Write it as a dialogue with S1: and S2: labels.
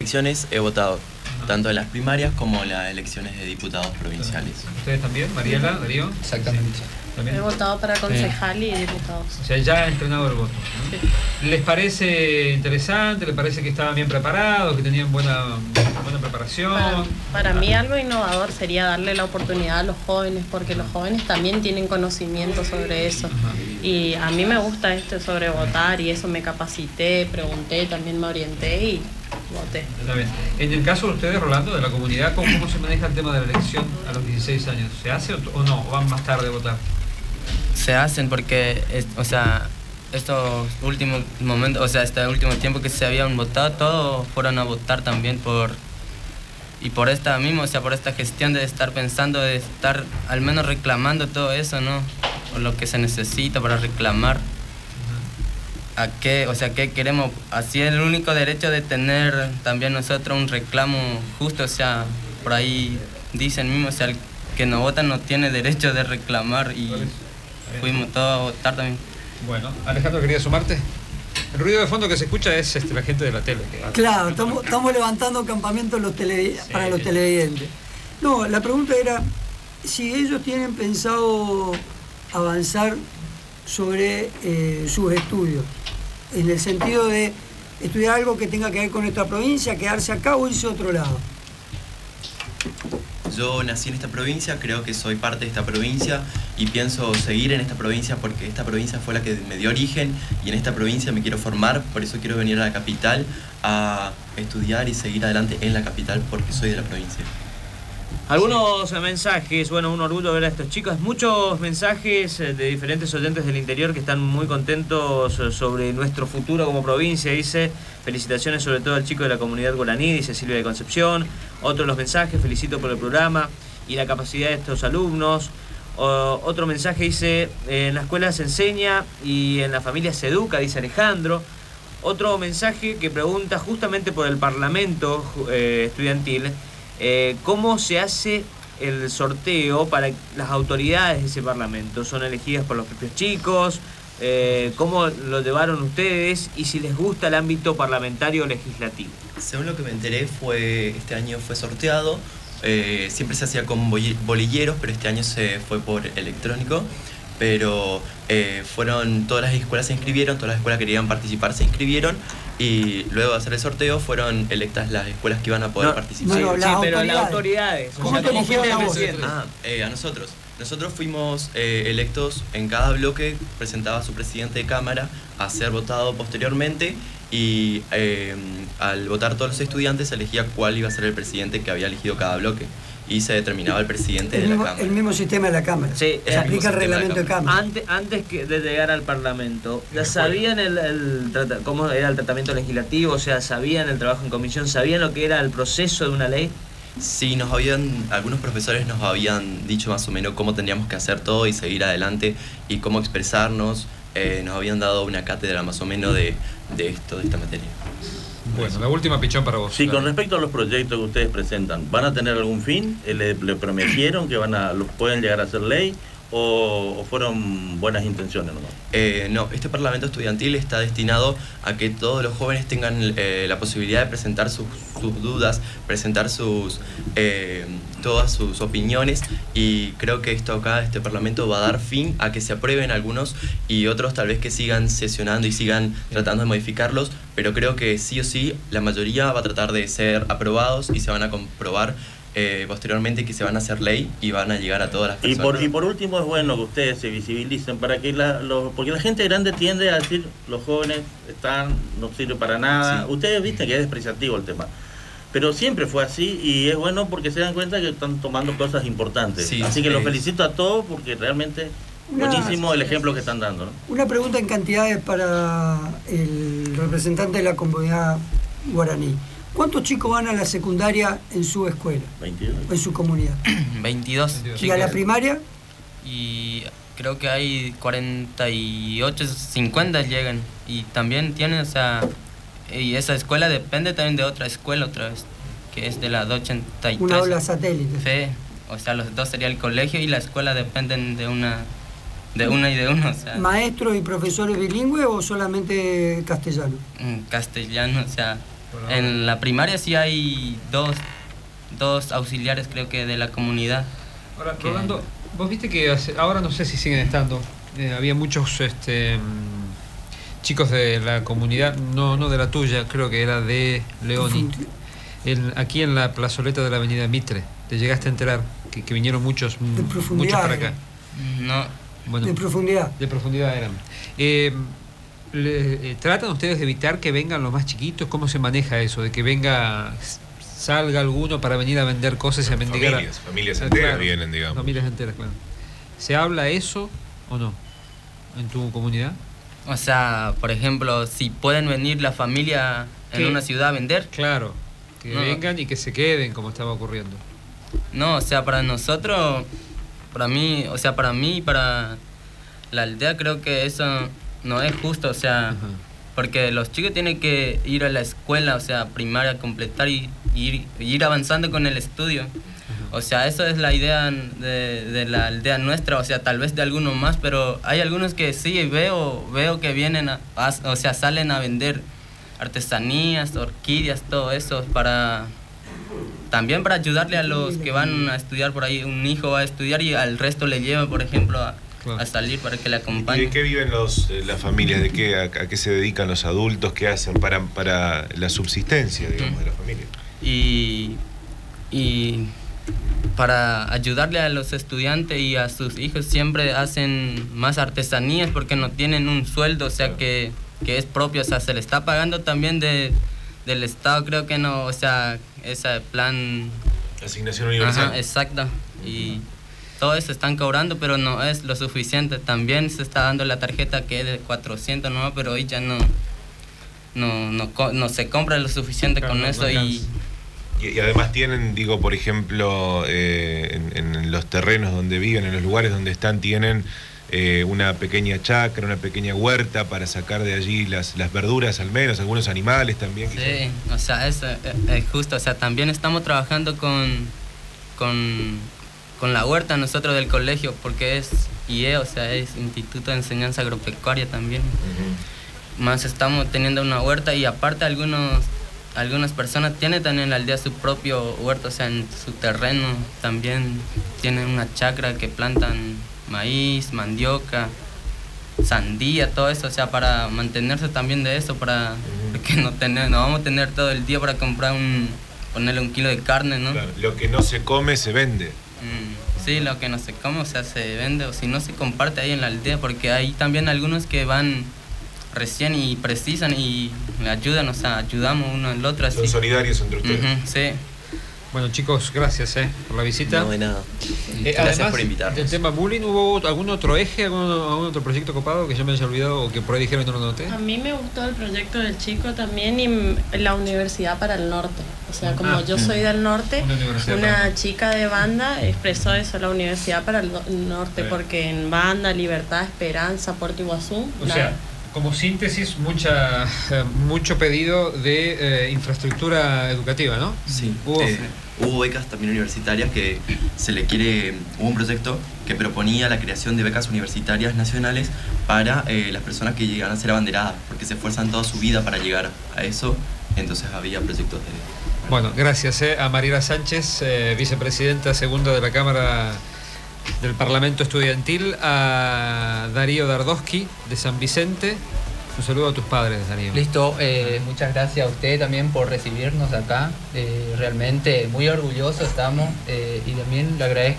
S1: elecciones he votado, tanto en las primarias como en las elecciones de diputados provinciales.
S2: ¿Ustedes también? ¿Mariela, Darío?
S3: Exactamente.
S2: ¿También?
S4: He votado para concejal y diputados.
S2: O sea, ya han estrenado el voto, ¿no?
S4: Sí.
S2: ¿Les parece interesante? ¿Les parece que estaban bien preparados, que tenían buena preparación?
S4: Para mí algo innovador sería darle la oportunidad a los jóvenes, porque los jóvenes también tienen conocimiento sobre eso.
S2: Ajá.
S4: Y a mí me gusta esto sobre votar y eso, me capacité, pregunté, también me orienté y voté.
S2: Está bien. En el caso de ustedes, Rolando, de la comunidad, ¿cómo se maneja el tema de la elección a los 16 años? ¿Se hace o no? ¿O van más tarde a votar?
S5: Se hacen porque, estos últimos momentos, este último tiempo que se habían votado, todos fueron a votar también por esta misma, por esta gestión de estar pensando, de estar al menos reclamando todo eso, ¿no? O lo que se necesita para reclamar. ¿A qué? ¿Qué queremos? Así es el único derecho de tener también nosotros un reclamo justo, por ahí dicen mismo, el que no vota no tiene derecho de reclamar y fuimos todos a votar también.
S2: Bueno, Alejandro, ¿querías sumarte? El ruido de fondo que se escucha es la gente de la tele.
S6: Claro, estamos levantando campamentos para los televidentes. No, la pregunta era si ellos tienen pensado avanzar sobre sus estudios, en el sentido de estudiar algo que tenga que ver con nuestra provincia, quedarse acá o irse a otro lado.
S1: Yo nací en esta provincia, creo que soy parte de esta provincia y pienso seguir en esta provincia porque esta provincia fue la que me dio origen y en esta provincia me quiero formar, por eso quiero venir a la capital a estudiar y seguir adelante en la capital porque soy de la provincia.
S7: Algunos mensajes, un orgullo ver a estos chicos, muchos mensajes de diferentes oyentes del interior que están muy contentos sobre nuestro futuro como provincia. Dice, felicitaciones sobre todo al chico de la comunidad guaraní, dice Silvia de Concepción. Otro de los mensajes, felicito por el programa y la capacidad de estos alumnos. Otro mensaje dice, en la escuela se enseña y en la familia se educa, dice Alejandro. Otro mensaje que pregunta justamente por el Parlamento estudiantil, ¿cómo se hace el sorteo para las autoridades de ese Parlamento? ¿Son elegidas por los propios chicos? ¿Cómo lo llevaron ustedes? Y si les gusta el ámbito parlamentario o legislativo.
S1: Según lo que me enteré, este año fue sorteado. Siempre se hacía con bolilleros, pero este año se fue por electrónico. Pero fueron todas las escuelas se inscribieron, todas las escuelas que querían participar se inscribieron y luego de hacer el sorteo fueron electas las escuelas que iban a poder participar.
S6: No,
S7: Sí, pero las autoridades.
S6: ¿Cómo te eligieron a vos?
S1: A nosotros. Nosotros fuimos electos en cada bloque, presentaba su presidente de Cámara a ser votado posteriormente y al votar todos los estudiantes se elegía cuál iba a ser el presidente que había elegido cada bloque. Y se determinaba el presidente de la Cámara.
S6: El mismo sistema de la Cámara.
S7: Sí,
S6: se aplica el reglamento de Cámara.
S7: Antes de llegar al Parlamento, ¿ya sabían cómo era el tratamiento legislativo? O sea, ¿sabían el trabajo en comisión? ¿Sabían lo que era el proceso de una ley?
S1: Sí, algunos profesores nos habían dicho más o menos cómo tendríamos que hacer todo y seguir adelante y cómo expresarnos. Nos habían dado una cátedra más o menos de esta materia.
S2: Bueno, la última, Pichón, para vos.
S8: Sí, con respecto a los proyectos que ustedes presentan, ¿van a tener algún fin? ¿Le prometieron que los pueden llegar a hacer ley? ¿O fueron buenas intenciones nomás?
S1: No, este Parlamento Estudiantil está destinado a que todos los jóvenes tengan la posibilidad de presentar sus dudas, presentar todas sus opiniones y creo que este Parlamento va a dar fin a que se aprueben algunos y otros tal vez que sigan sesionando y sigan tratando de modificarlos, pero creo que sí o sí la mayoría va a tratar de ser aprobados y se van a comprobar posteriormente que se van a hacer ley y van a llegar a todas las personas.
S8: Y por último es bueno que ustedes se visibilicen para que porque la gente grande tiende a decir los jóvenes no sirven para nada. Sí. Ustedes visten que es despreciativo el tema. Pero siempre fue así y es bueno porque se dan cuenta que están tomando cosas importantes. Sí, así que los felicito a todos porque realmente buenísimo el ejemplo que están dando, ¿no?
S6: Una pregunta en cantidades para el representante de la comunidad guaraní. ¿Cuántos chicos van a la secundaria en su escuela?
S8: 22.
S6: En su comunidad.
S5: 22 chicos.
S6: ¿Y a la primaria?
S5: Y creo que hay 48, 50 llegan. Y también tienen, y esa escuela depende también de otra escuela otra vez, que es de la 283.
S6: Una aula satélite.
S5: Sí, los dos sería el colegio y la escuela dependen de una y de uno.
S6: ¿Maestros y profesores bilingües o solamente castellano?
S5: Castellano, En la primaria sí hay dos auxiliares, creo que de la comunidad.
S2: Ahora, Rolando, vos viste que ahora no sé si siguen estando, había muchos chicos de la comunidad, no de la tuya, creo que era de Leoni, aquí en la plazoleta de la avenida Mitre. ¿Te llegaste a enterar que vinieron muchos para acá?
S5: No.
S2: Bueno,
S6: de profundidad.
S2: De profundidad eran. ¿Tratan ustedes de evitar que vengan los más chiquitos? ¿Cómo se maneja eso? De que salga alguno para venir a vender cosas y a mendigar.
S3: Familias enteras vienen, digamos.
S2: Familias enteras, claro. ¿Se habla eso o no en tu comunidad?
S5: O sea, por ejemplo, si pueden venir la familia en una ciudad a vender.
S2: Claro, que vengan y que se queden, como estaba ocurriendo.
S5: No, o sea, para nosotros, para mí y para la aldea, creo que eso no es justo, o sea, porque los chicos tienen que ir a la escuela, o sea, primaria, completar y ir avanzando con el estudio. O sea, eso es la idea de la aldea nuestra, o sea, tal vez de algunos más, pero hay algunos que sí veo que vienen, o sea, salen a vender artesanías, orquídeas, todo eso, también para ayudarle a los que van a estudiar por ahí. Un hijo va a estudiar y al resto le lleva, por ejemplo, a salir para que le acompañe.
S3: ¿Y de qué viven las familias? ¿A qué se dedican los adultos? ¿Qué hacen para la subsistencia, digamos, de la familia?
S5: Y para ayudarle a los estudiantes y a sus hijos siempre hacen más artesanías porque no tienen un sueldo, o sea, que es propio, o sea, se le está pagando también del Estado, creo que no, o sea, ese plan...
S3: Asignación universal.
S5: Ajá, exacto. Y todo eso están cobrando, pero no es lo suficiente. También se está dando la tarjeta que es de 400, ¿no? Pero hoy ya no se compra lo suficiente con eso. Y
S3: además tienen, digo, por ejemplo, en los terrenos donde viven, en los lugares donde están, tienen una pequeña chacra, una pequeña huerta para sacar de allí las verduras, al menos, algunos animales también. Quizás.
S5: Sí, o sea, eso es justo. O sea, también estamos trabajando con la huerta nosotros del colegio, porque es IE, o sea, es Instituto de Enseñanza Agropecuaria también. Más estamos teniendo una huerta y aparte algunas personas tienen también en la aldea su propio huerto, o sea, en su terreno también tienen una chacra que plantan maíz, mandioca, sandía, todo eso, o sea, para mantenerse también de eso, porque no vamos a tener todo el día para comprar ponerle 1 kilo de carne, ¿no?
S3: Claro, lo que no se come se vende.
S5: Sí, lo que no se come, o sea, se vende, o si no se comparte ahí en la aldea, porque hay también algunos que van recién y precisan y me ayudan, o sea, ayudamos uno al otro.
S3: Son solidarios entre ustedes.
S5: Sí.
S2: Bueno, chicos, gracias por la visita.
S1: No, de nada.
S2: Gracias
S1: además, por invitarnos.
S2: Del tema bullying, ¿hubo algún otro eje, algún otro proyecto copado que yo me haya olvidado o que por ahí dijeron y no lo noté?
S4: A mí me gustó el proyecto del chico también y la Universidad para el Norte. O sea, como yo soy del norte, una chica de banda expresó eso, la Universidad para el Norte, porque en banda, Libertad, Esperanza, Puerto Iguazú...
S2: O sea, como síntesis, mucho pedido de infraestructura educativa, ¿no?
S1: Sí. Hubo becas también universitarias que hubo un proyecto que proponía la creación de becas universitarias nacionales para las personas que llegan a ser abanderadas, porque se esfuerzan toda su vida para llegar a eso, entonces había proyectos de...
S2: Bueno, gracias a Mariela Sánchez, vicepresidenta segunda de la Cámara del Parlamento Estudiantil, a Darío Dardowski de San Vicente. Un saludo a tus padres, Darío.
S9: Listo, muchas gracias a usted también por recibirnos acá. Realmente muy orgullosos estamos y también le agradezco